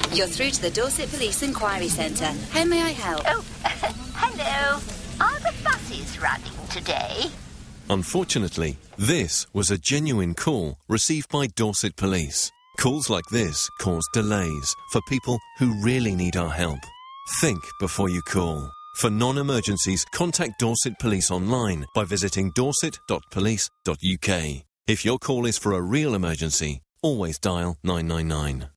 You're through to the Dorset Police Inquiry Centre. How may I help? Oh, hello. Are the buses running today? Unfortunately, this was a genuine call received by Dorset Police. Calls like this cause delays for people who really need our help. Think before you call. For non-emergencies, contact Dorset Police online by visiting dorset.police.uk. If your call is for a real emergency, always dial 999.